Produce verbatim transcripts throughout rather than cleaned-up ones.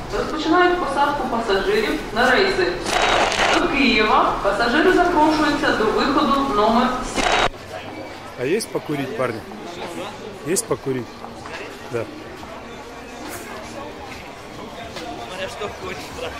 Розпочинають посадку пасажирів на рейси до Києва. Пасажири запрошуються до виходу номер сім. А есть покурить, парни? Есть покурить? Да. Смотря что хочешь, брат.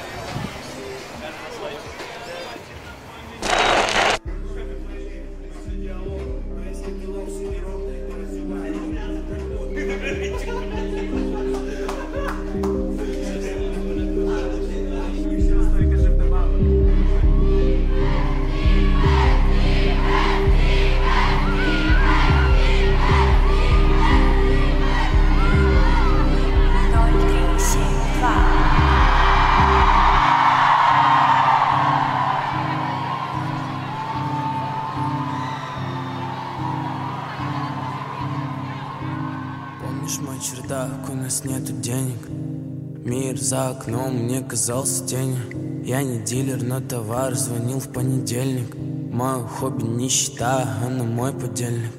Помнишь мой чердак, у нас нету денег. Мир за окном мне казался тенью. Я не дилер, но товар звонил в понедельник. Мое хобби нищета, она мой подельник.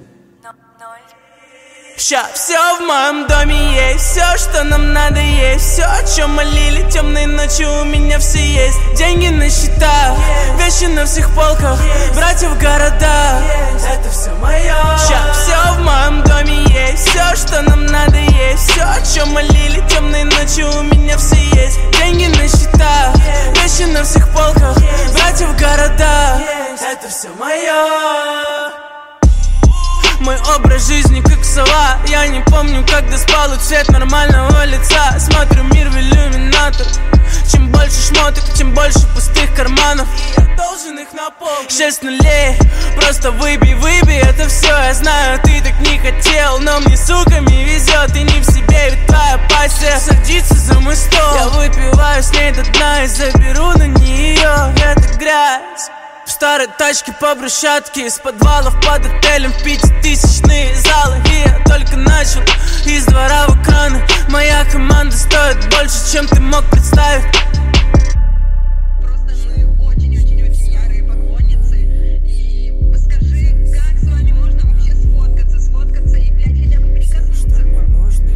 Ща все в моем доме есть, все, что нам надо есть. Все, о чем молили темной ночью, у меня все есть. Деньги на счетах, вещи на всех полках, братья в городах, это все мое. Ща все в моем доме есть, все, что нам надо есть. Все, о чем молили темной ночью, у меня все есть. Деньги на счетах, вещи на всех полках, братья в городах, это все мое. Мой образ жизни как сова. Я не помню, когда спал, и цвет нормального лица. Смотрю мир в иллюминатор. Чем больше шмоток, тем больше пустых карманов. Я должен их наполнить. Шесть нулей, просто выбей, выбей. Это все, я знаю, ты так не хотел. Но мне, суками, везет, и не в себе, ведь твоя пассия садится за мой стол. Я выпиваю с ней до дна и заберу на нее эту грязь. В старой тачке по брусчатке, из подвалов под отелем в пятитысячные залы. И я только начал, из двора в экраны. Моя команда стоит больше, чем ты мог представить. Просто мы очень-очень-очень ярые поклонницы. И скажи, как с вами можно вообще сфоткаться, сфоткаться и, блядь, хотя бы прикоснуться к вам?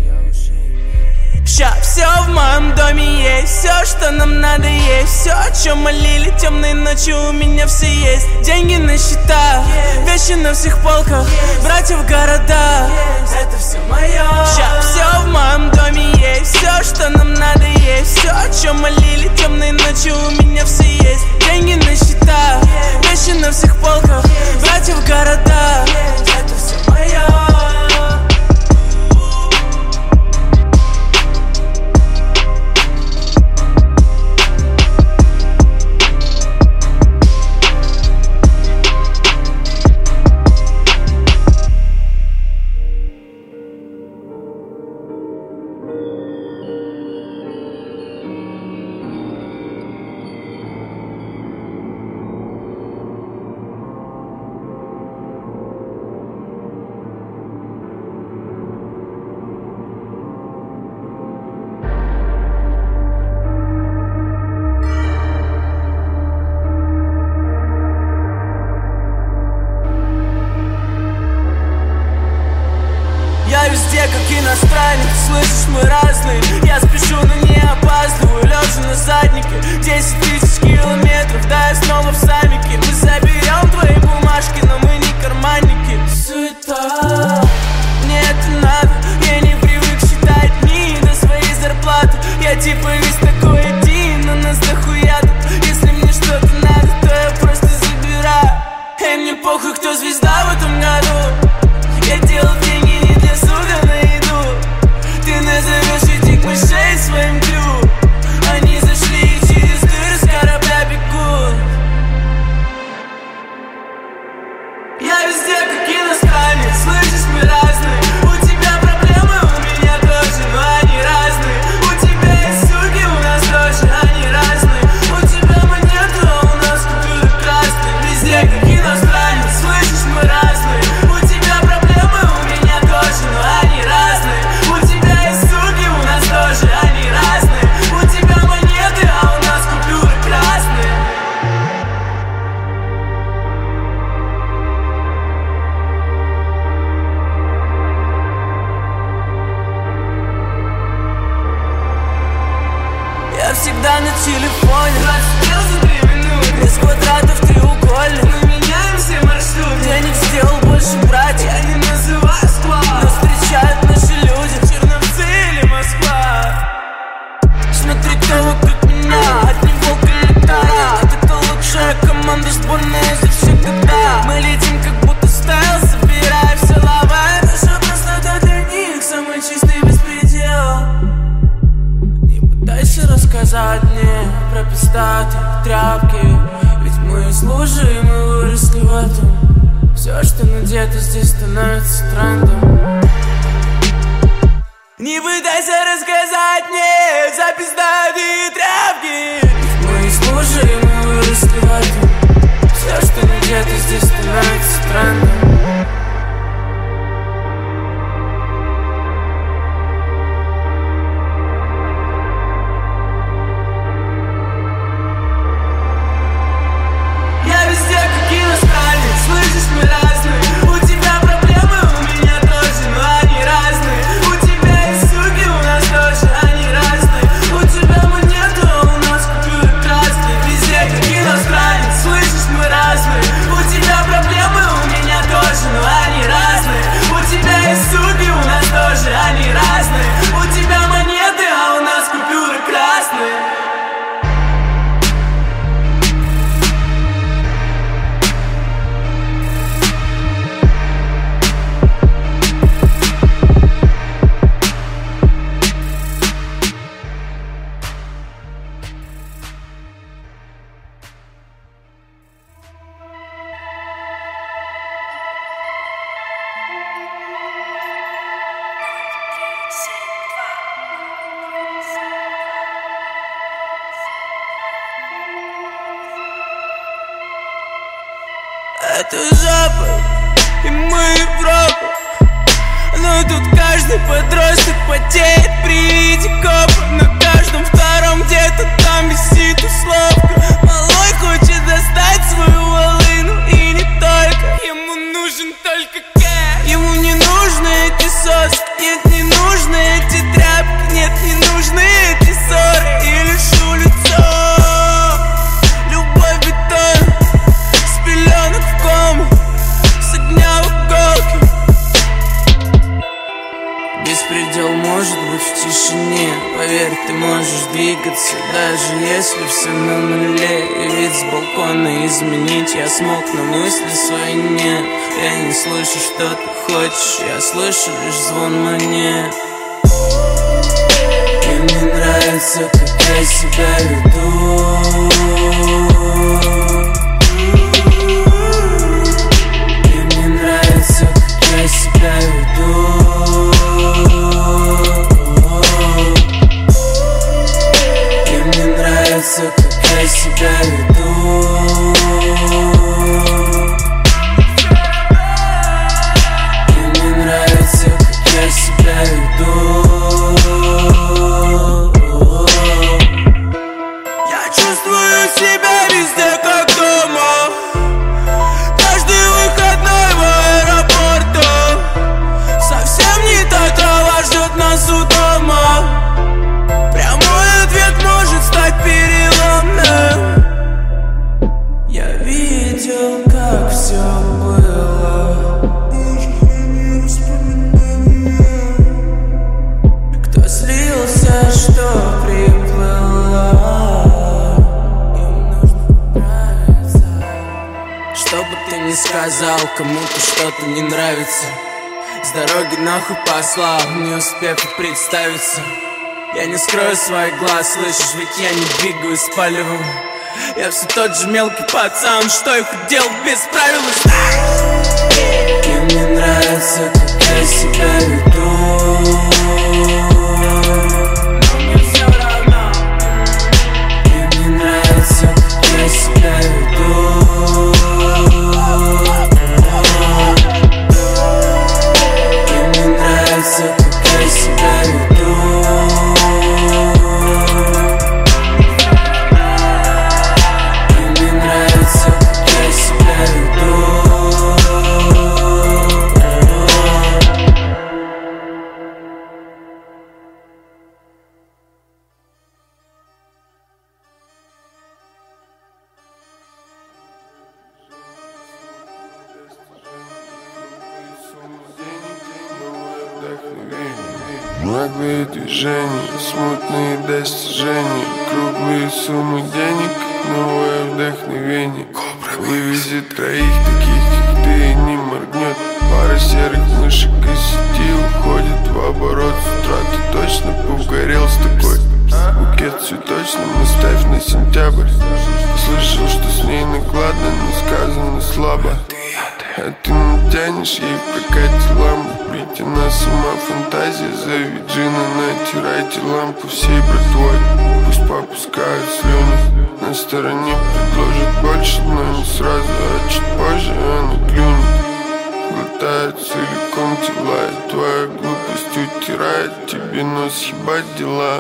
Ща все в моем доме есть, все, что нам надо есть. Все, о чем молили темной ночью, у меня все есть. Деньги на счетах, вещи на всех полках, братья в городах, это все мое. Ща все в моем доме есть, все, что нам надо есть. Все, о чем молили темной ночью, у меня все есть. Деньги на счетах, вещи на всех полках, братья в городах, это все мое. Я всегда на телефоне, двадцать дел за три минуты, из квадратов треугольник. Мы меняем все маршруты, денег сделал больше брать, я не называю склад, но встречают наши люди, Черновцы или Москва. Смотри, кто вокруг меня, одни волк и летает. Это лучшая команда, сборная за все года. Мы летим, как будто стайл, собирая все лавы. Наша простота для них самый чистый беспредел. Не пытайся рассказать мне про пиздаты тряпки, ведь мы из лужи, и мы выросли в этом. Все, что надето здесь, становится трендом. Не пытайся рассказать мне за пиздатые тряпки, ведь мы из лужи, и мы выросли в этом. Все, что надето здесь, становится трендом. Я везде как иностранец, слышишь, мы разные. У тебя проблемы, у меня тоже, но они разные. У тебя есть суки, у нас тоже, они разные. У тебя монеты, а у нас купюры красные. Везде как иностранец, слышишь, мы разные. У тебя проблемы, у меня тоже, но они разные. У тебя есть суки, у нас тоже, они разные. У тебя монеты, а у нас купюры красные. Это Запад, и мы Европа. Но тут каждый подросток потеет при виде копа. На каждом втором где-то там висит условка. Малой хочет достать свою волыну, и не только. Ему нужен только кэш. Ему не нужны эти соски, нет, не нужны эти тряпки, нет, не нужны эти ссоры и лишь улицу. Любой бетон с пеленок в кому, с огня в иголке. Беспредел может быть в тишине. Поверь, ты можешь двигаться, даже если все на нуле. И вид с балкона изменить я смог, но мысли свои нет. Я не слышу, что ты хочешь, я слышу лишь звон монет. И мне нравится, как я себя веду. И мне нравится, как я себя веду. И мне нравится, как я себя веду. И мне нравится, как я себя веду. Я чувствую себя везде как дома. Каждый выходной в аэропорту. Совсем не та трава ждет нас у дома. Прямой ответ может стать переломным. Я видел, как все было. Кто слился, что приплыла. Им нужно нравиться. Что бы ты ни сказал, кому-то что-то не нравится. С дороги нахуй послал, не успев и представиться. Я не скрою своих глаз, слышишь, ведь я не двигаюсь с палевым. Я все тот же мелкий пацан, что и хотел без правил. И мне нравится, как я себя веду. Но мне все равно. И мне нравится, как я себя веду. И мне нравится, как я себя веду. Наглые движения, смутные достижения, круглые суммы денег, новое вдохновение. Вывези троих таких, как ты, и не моргнет. Пара серых мышек из сети уходит в оборот. С утра ты точно поугорел с такой. Букет цветочным оставь на сентябрь. Слышал, что с ней накладно, но сказано слабо. А ты не тянешь ей в прокате лампу. Ведь она сама фантазия. Зови Джина, натирайте лампу всей братвой. Пусть попускают слюни. На стороне предложат больше, но не сразу, а чуть позже она клюнет. Глотает целиком тела, и твоя глупость утирает тебе нос, ебать дела.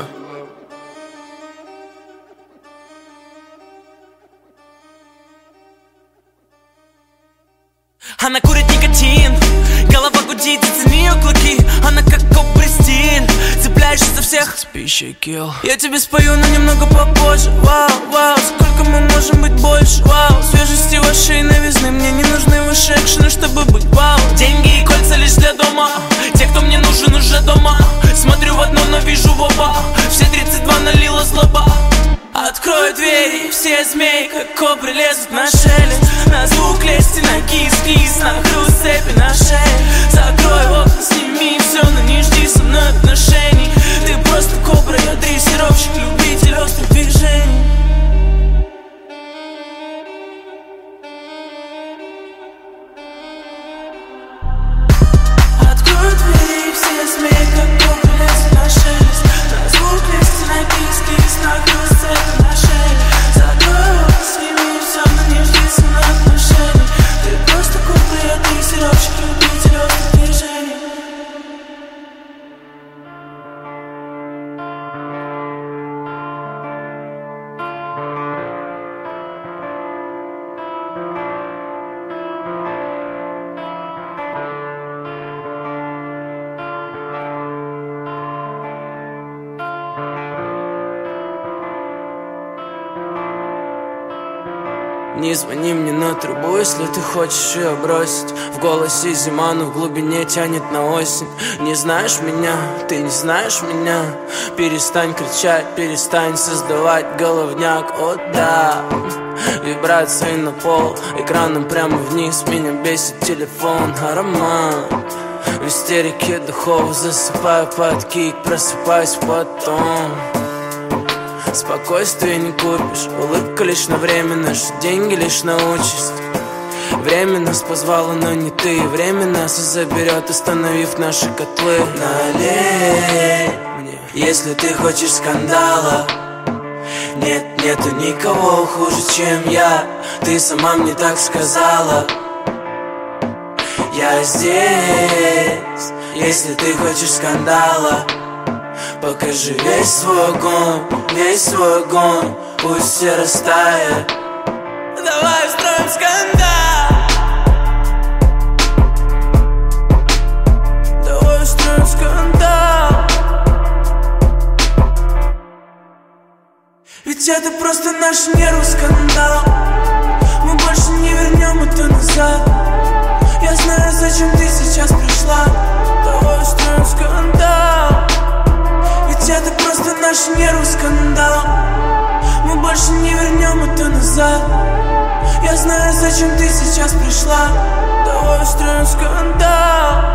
Она курит никотин, голова гудит, оцени ее клыки. Она как кобра-стиль, цепляешься за всех. Я тебе спою, но немного попозже. Вау, вау, сколько мы можем быть больше. Вау, свежести вашей новизны. Мне не нужны ваши экшены, чтобы быть вау. Деньги и кольца лишь для дома. Те, кто мне нужен, уже дома. Смотрю в одно, но вижу в оба. Все тридцать два налила злоба. Открой двери, все змеи, как кобры, лезут на шелест. На звук лести, на кис-кис, на хруст цепи на шее. Закрой окна, сними все, но не жди со мной отношений. Ты просто кобра, я дрессировщик, любитель острых движений. Открой двери, все змеи, как кобры, лезут на шелест. На звук лести, на кис-кис, на хруст цепи на шее. Закрой окна, сними все, но не жди со мной отношений. Ты просто кобра, я дрессировщик, любитель острых движений. Не звони мне на трубу, если ты хочешь ее бросить. В голосе зима, но в глубине тянет на осень. Не знаешь меня, ты не знаешь меня. Перестань кричать, перестань создавать головняк. О да, вибрации на пол, экраном прямо вниз. Меня бесит телефон, аромат. В истерике духов засыпаю под кик, просыпаюсь потом. Спокойствие не купишь, улыбка лишь на время, наши деньги лишь на участь. Время нас позвало, но не ты. Время нас и заберет, остановив наши котлы. Налей мне, если ты хочешь скандала. Нет, нету никого хуже, чем я. Ты сама мне так сказала. Я здесь, если ты хочешь скандала. Покажи весь свой огонь, весь свой огонь, пусть все растает. Давай устроим скандал. Давай устроим скандал. Ведь это просто наш нервный скандал. Мы больше не вернем это назад. Я знаю, зачем ты сейчас пришла. Давай устроим скандал. Ведь это просто наш нервный скандал. Мы больше не вернем это назад. Я знаю, зачем ты сейчас пришла. Давай устроим скандал.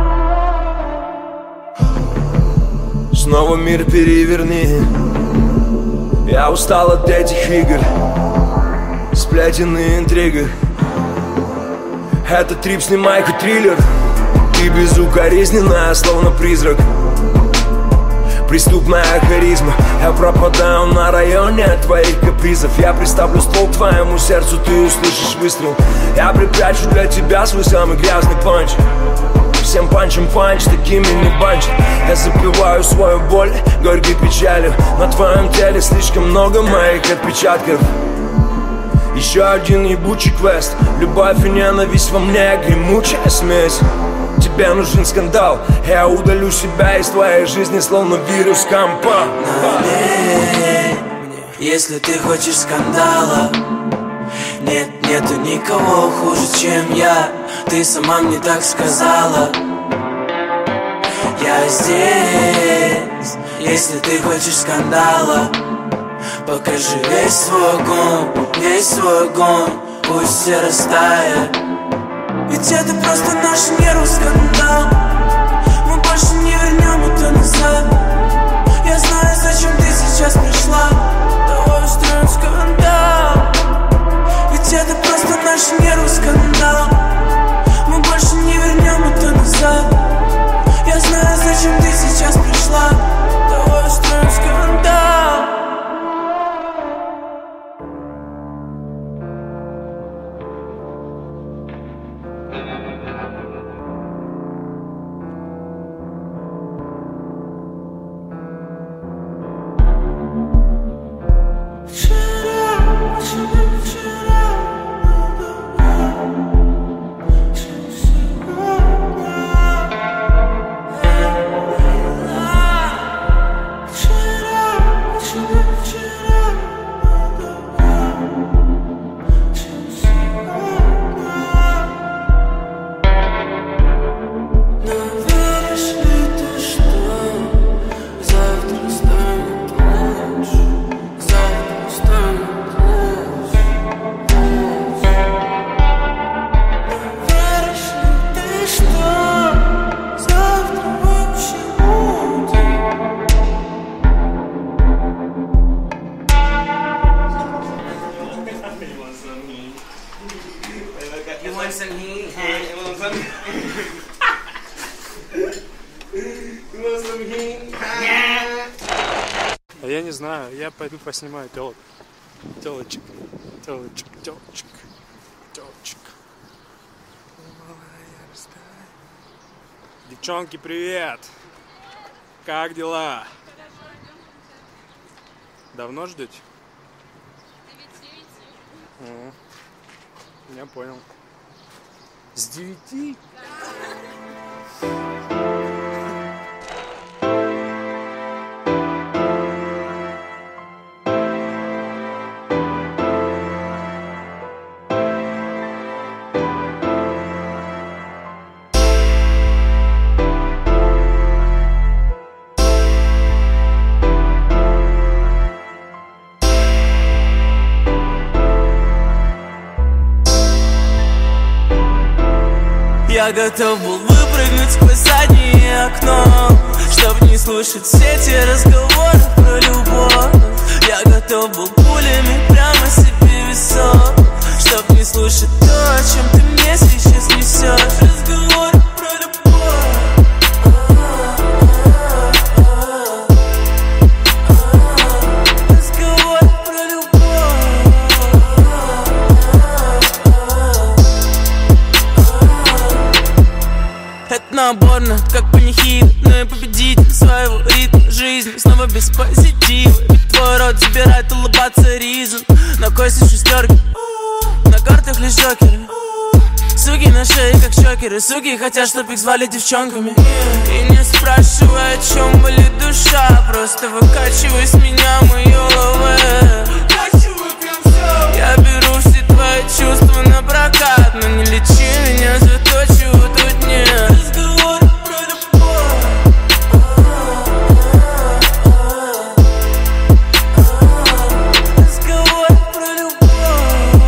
Снова мир переверни. Я устал от этих игр, сплетен и интригах. Это трип, снимай-ка триллер. Ты безукоризненная, словно призрак. Преступная харизма. Я пропадаю на районе от твоих капризов. Я приставлю ствол к твоему сердцу, ты услышишь выстрел. Я припрячу для тебя свой самый грязный панч. Всем панчем панч, такими не банчат. Я запиваю свою боль горькой печалью. На твоем теле слишком много моих отпечатков. Еще один ебучий квест. Любовь и ненависть во мне, гремучая смесь. Тебе нужен скандал. Я удалю себя из твоей жизни, словно вирус компа. Налей мне, если ты хочешь скандала. Нет, нету никого хуже, чем я. Ты сама мне так сказала. я здесь. Если ты хочешь скандала, покажи весь свой огонь, весь свой огонь, пусть все растает. Ведь это просто наш нервный скандал. Мы больше не вернем это назад. Я знаю, зачем ты сейчас пришла. Давай устроим скандал. Ведь это просто наш нервный скандал. Мы больше не вернем это назад. Я знаю, зачем ты сейчас пришла. Давай устроим скандал. А я не знаю, я пойду поснимаю телок. Телочек, телочек, телочек, телочек. Девчонки, привет! Как дела? Давно ждете? О, я понял. С девяти? Я готов был выпрыгнуть сквозь заднее окно, чтоб не слушать все эти разговоры про любовь. Я готов был пулями прямо себе в висок, чтоб не слушать то, о чем ты мне сейчас несешь. Разговоры про любовь. Разговоры про любовь. Это наборно, как панихида, но я победитель своего ритма жизни. Снова без позитива, ведь твой рот забирает улыбаться ризом. На кости шестерки, на картах лишь джокеры. Суки на шее, как шокеры. Суки хотят, чтоб их звали девчонками. И не спрашивай, о чем болит душа, просто выкачивай с меня мое лавэ. Я беру все твои чувства на прокат, но не лечи меня за то, чего тут нет. Разговор про любовь. Разговор про любовь.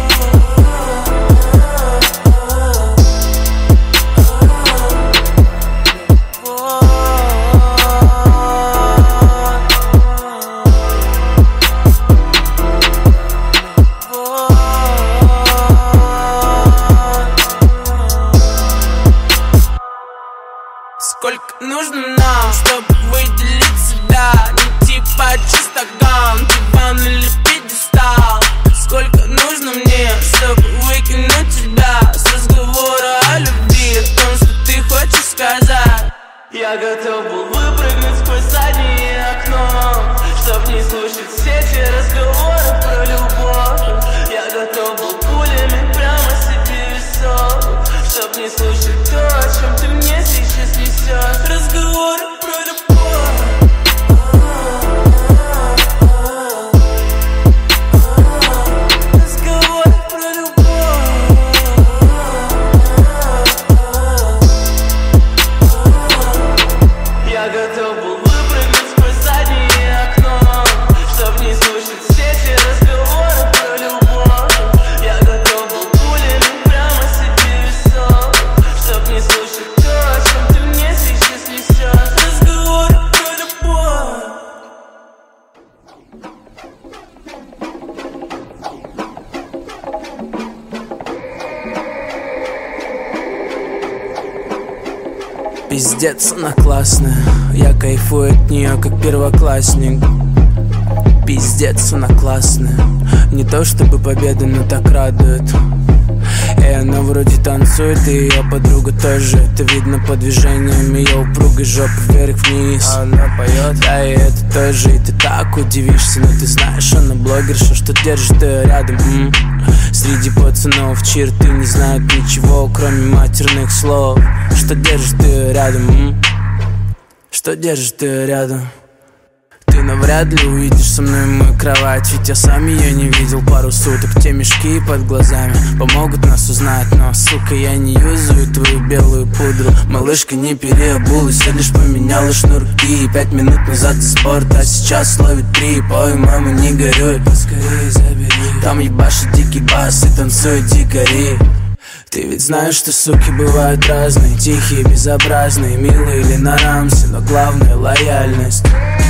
Пиздец, она классная, я кайфую от нее, как первоклассник. Пиздец, она классная, не то чтобы победа, но так радует. И она вроде танцует, и ее подруга тоже. Это видно по движениям ее упругой жопы вверх-вниз. А она поет, да, и это тоже. И ты так удивишься, но ты знаешь, она блогерша, что держит ее рядом. М-м. Среди пацанов черты не знают ничего, кроме матерных слов. Что держит ее рядом, м-м. Что держит ее рядом. Ты навряд ли увидишь со мной мою кровать, ведь я сам ее не видел пару суток. Те мешки под глазами помогут нас узнать, но, сука, я не юзаю твою белую пудру. Малышка не переобулась, я лишь поменяла шнурки. Пять минут назад из спорта, а сейчас ловит три. Ой, мама, не горюй, поскорее забери. Там ебашит дикий бас и танцуют дикари. Ты ведь знаешь, что суки бывают разные, тихие, безобразные, милые или на рамсе, но главное — лояльность.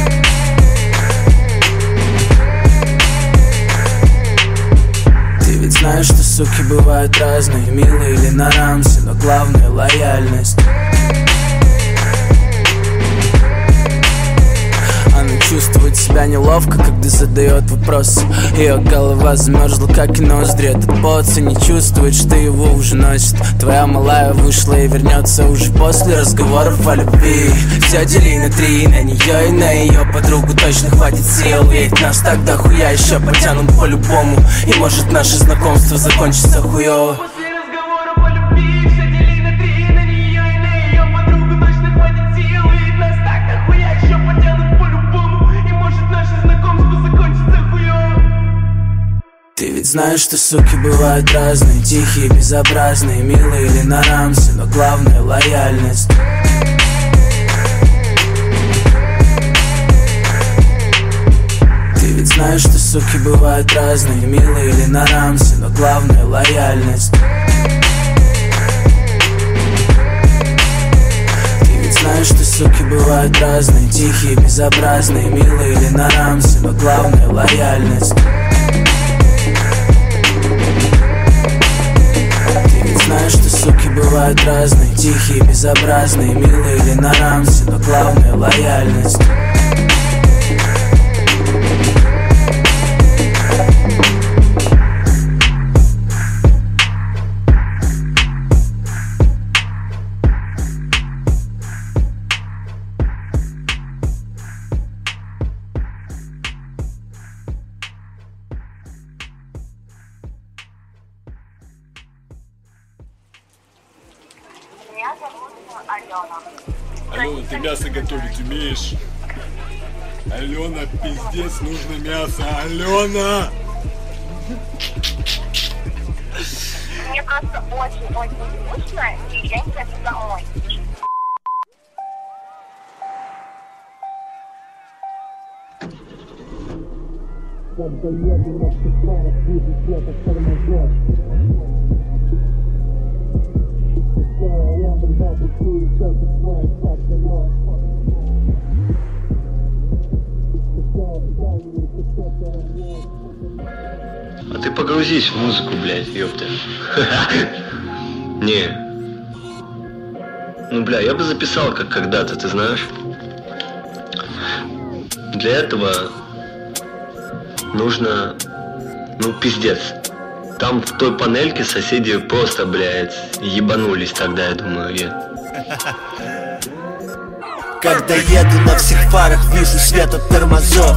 Ты ведь знаешь, что суки бывают разные, милые или на рамсе, но главное — лояльность. Она чувствует себя неловко, когда задает вопросы. Ее голова замерзла, как и ноздри. Этот поци не чувствует, что его уже носит. Твоя малая вышла и вернется уже после разговоров о любви. Все дели на три, на нее и на ее подругу точно хватит сил. Ведь нас так дохуя еще потянут по-любому. И может наше знакомство закончится хуёво. Ты ведь знаешь, что суки бывают разные, тихие, безобразные, милые или на рамсе, но главное — лояльность. Ты ведь знаешь, что суки бывают разные, милые или на рамсе, но главное — лояльность. Ты ведь знаешь, что суки бывают разные, тихие, безобразные, милые или на рамсе, но главное — лояльность. Знаешь, что суки бывают разные, тихие, безобразные, милые или на рамсе, но главное — лояльность. Алена, ты мясо готовить умеешь? Алена, пиздец, нужно мясо. Алена! Мне просто очень-очень скучно, и я не хочу домой. А ты погрузись в музыку, блядь, ёпта. Не. Ну, бля, я бы записал, как когда-то, ты знаешь. Для этого нужно, ну, пиздец. Там в той панельке соседи просто, блядь, ебанулись тогда, я думаю, я. Когда еду на всех фарах, вижу свет от тормозов.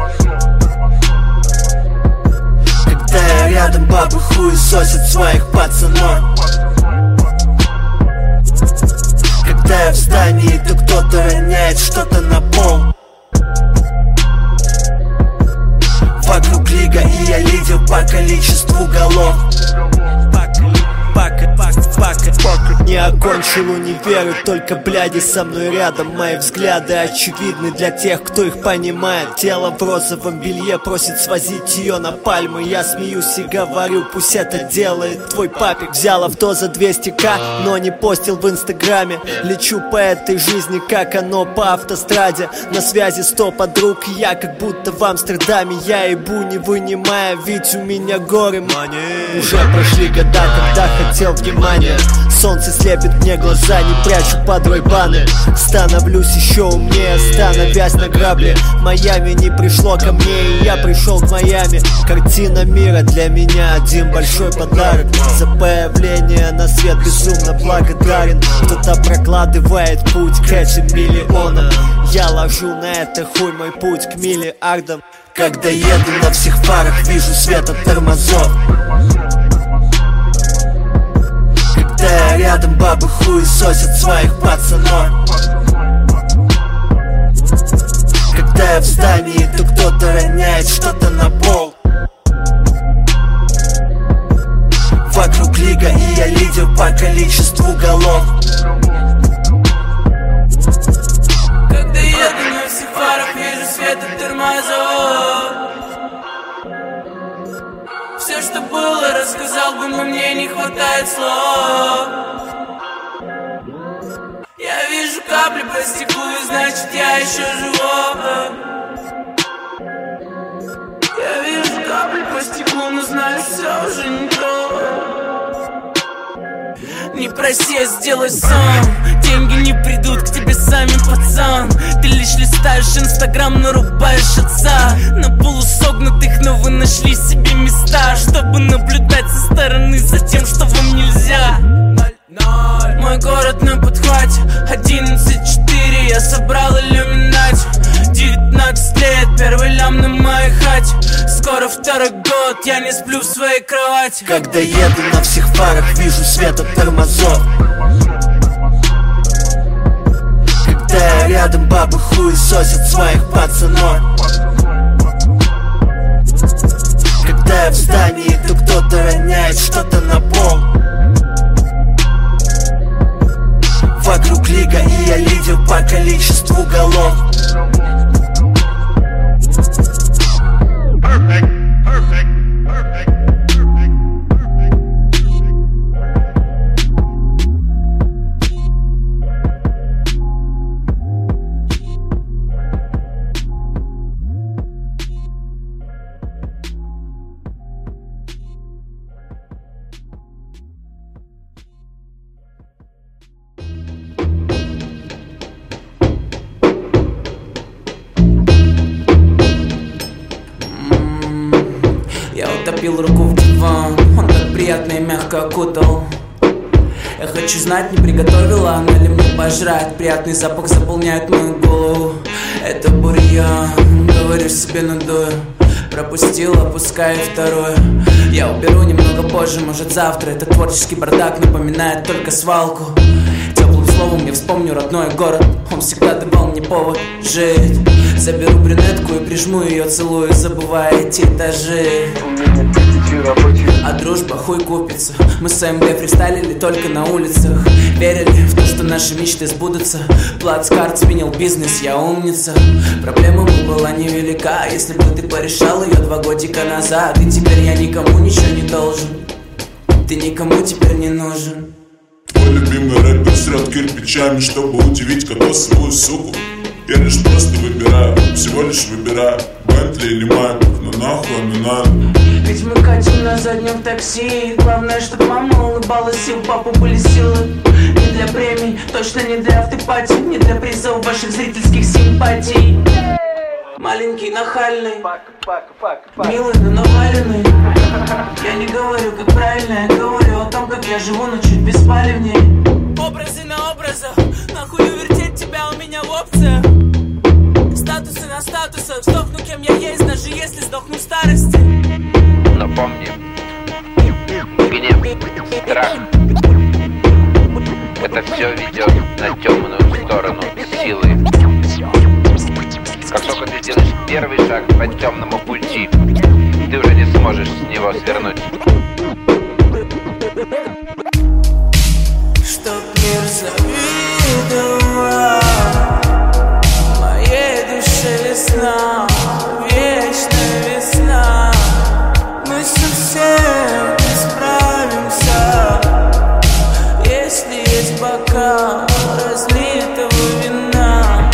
Когда я рядом, бабы хуесосят своих пацанов. Когда я в здании, то кто-то роняет что-то на пол. Вокруг лига, и я лидер по количеству голов. Пака, пака, пака, пака. Не окончил универ, и только бляди со мной рядом. Мои взгляды очевидны для тех, кто их понимает. Тело в розовом белье просит свозить ее на Пальмы. Я смеюсь и говорю, пусть это делает твой папик. Взял авто за двести ка, но не постил в инстаграме. Лечу по этой жизни, как оно по автостраде. На связи сто подруг, и я как будто в Амстердаме. Я ебу не вынимая, ведь у меня горы. Уже прошли года, когда хотел внимания. мне. Солнце слепит мне глаза, не прячу под ройбаны. Становлюсь еще умнее, становясь на грабли. Майами не пришло ко мне, и я пришел к Майами. Картина мира для меня один большой подарок. За появление на свет безумно благодарен. Кто-то прокладывает путь к этим миллионам. Я ложу на это хуй мой путь к миллиардам. Когда еду на всех фарах, вижу свет от тормозов. Когда рядом бабы хуесосят своих пацанов. Когда я в здании, то кто-то роняет что-то на пол. Вокруг лига, и я лидер по количеству голов. Когда еду на всех фарах, вижу свет от тормозов. Все, что было, рассказал бы, но мне не хватает слов. Я вижу капли по стеклу, и значит я еще живой. Я вижу капли по стеклу, но знаю, все уже не то. Не проси, я сделай сам. Деньги не придут к тебе сами, пацан. Ты лишь листаешь инстаграм, нарубаешь отца. На полусогнутых, но вы нашли себе места, чтобы наблюдать со стороны за тем, что вам нельзя. Мой город на подхвате, одиннадцать четыре, я собрал иллюминати. Девятнадцать лет, первый лям на моей хате. Скоро второй год, я не сплю в своей кровати. Когда еду на всех фарах, вижу свет от тормозов. Когда рядом бабы хуесосят своих пацанов. Когда я в здании, то кто-то роняет что-то на пол. Вокруг лига, и я лидер по количеству голов. Perfect, perfect, perfect, Утопил руку в диван, он так приятно и мягко окутал. Я хочу знать, не приготовила она ли мне пожрать. Приятный запах заполняет мою голову. Это бурьян, говорю себе, надую. Пропустила, пускай второе. Я уберу немного позже, может завтра. Этот творческий бардак напоминает только свалку. Теплым словом я вспомню родной город. Он всегда давал мне повод жить. Заберу брюнетку и прижму ее, целую, забывая эти этажи. А дружба хуй купится. Мы с АМГ фристайлили только на улицах. Верили в то, что наши мечты сбудутся. Плацкарт сменил бизнес, я умница. Проблема бы была невелика, если бы ты порешал ее два годика назад. И теперь я никому ничего не должен. Ты никому теперь не нужен. Твой любимый рэпер срет кирпичами, чтобы удивить кокосовую суку. Я лишь просто выбираю, всего лишь выбираю, Бентли или Майк, но нахуй не надо. Ведь мы катим на заднем такси. Главное, чтоб мама улыбалась и у папы были силы. Не для премий, точно не для автопати, не для призов ваших зрительских симпатий. Маленький, нахальный, милый, но наваленный. Я не говорю, как правильно, я говорю о том, как я живу, но чуть беспалевнее. Образы на образах, нахуй вертеть тебя у меня в опциях. Статусы на статусах, сдохну кем я есть, даже если сдохну в старости. Но помни, гнев, страх, это все ведет на темную сторону силы. Как только ты сделаешь первый шаг по темному пути, ты уже не сможешь с него свернуть. Чтоб мир завидовал моей душе весна, вечная весна. Мы совсем не справимся, если есть бокал разлитого вина.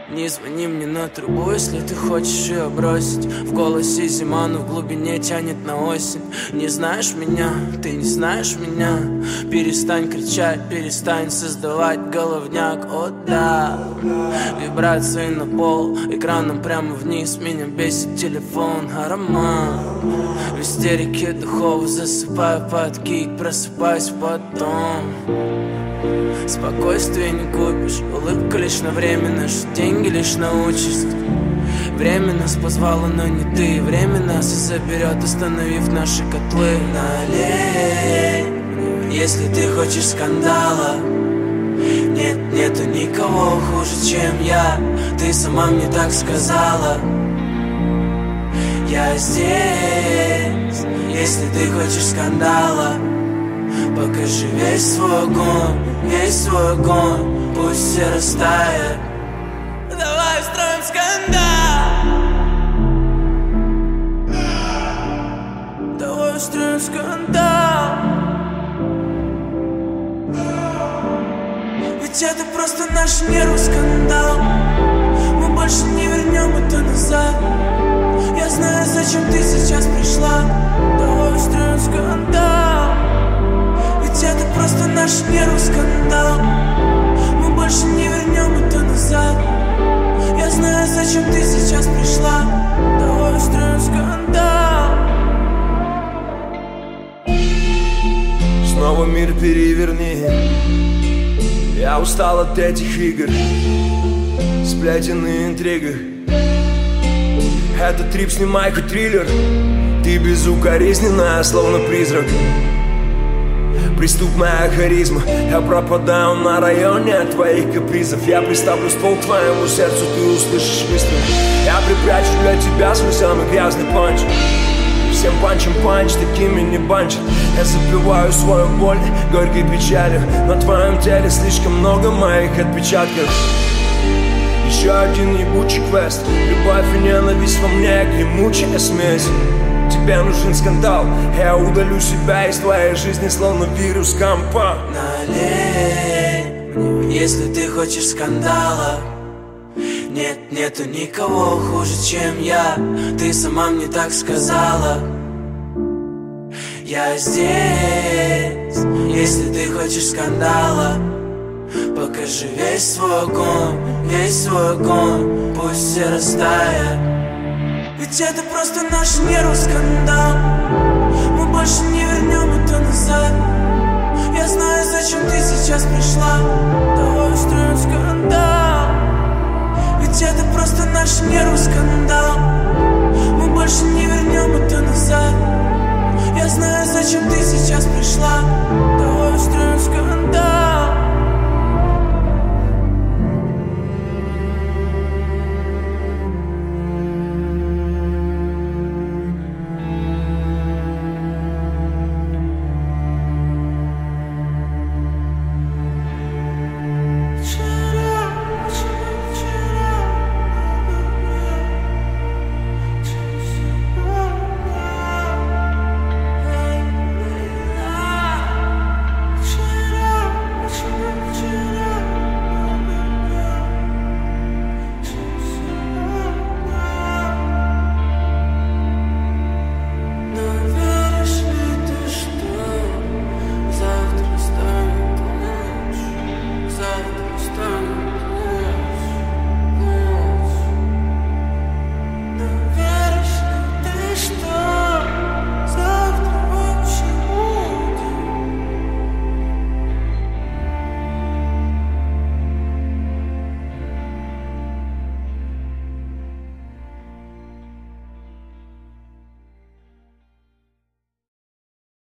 Не звони мне на трубу, если ты хочешь ее бросить. В голосе зима, но в глубине тянет на осень. Не знаешь меня, ты не знаешь меня. Перестань кричать, перестань создавать головняк. О да, вибрации на пол, экраном прямо вниз. Меня бесит телефон, аромат. В истерике духов засыпаю под кик, просыпаюсь потом. Спокойствие не купишь, улыбка лишь на временно, деньги лишь на участь. Время нас позвало, но не ты. Время нас и заберет, остановив наши котлы. Налей, если ты хочешь скандала. Нет, нету никого хуже, чем я. Ты сама мне так сказала. Я здесь, если ты хочешь скандала. Покажи весь свой огонь, весь свой огонь, пусть все растает. Давай устроим скандал. Давай устроим скандал. Ведь это просто наш нервный скандал. Мы больше не вернем это назад. Я знаю, зачем ты сейчас пришла. Давай устроим скандал. Ведь это просто наш нервный скандал. Мы больше не вернем это назад. Я знаю, зачем ты сейчас пришла. Давай устроим скандал. Снова мир переверни. Я устал от этих игр, сплетен и интригах. Это трип, снимай хоть триллер. Ты безукоризненная, словно призрак. Преступная харизма. Я пропадаю на районе от твоих капризов. Я приставлю ствол к твоему сердцу, ты услышишь выстрел. Я припрячу для тебя свой самый грязный панч. Всем панчем панч, такими не банчат. Я запиваю свою боль горькой печалью. На твоем теле слишком много моих отпечатков. Еще один ебучий квест. Любовь и ненависть во мне, гремучая смесь. Тебе нужен скандал. Я удалю себя из твоей жизни, словно вирус компа. Налей, если ты хочешь скандала. Нет, нету никого хуже, чем я. Ты сама мне так сказала. Я здесь, если ты хочешь скандала. Покажи весь свой огонь, весь свой огонь, пусть все растает. Ведь это просто наш нервный скандал. Мы больше не вернем это назад. Я знаю, зачем ты сейчас пришла. Давай устроим скандал. Ведь это просто наш нервный скандал. Мы больше не вернем это назад. Я знаю, зачем ты сейчас пришла. Давай устроим скандал.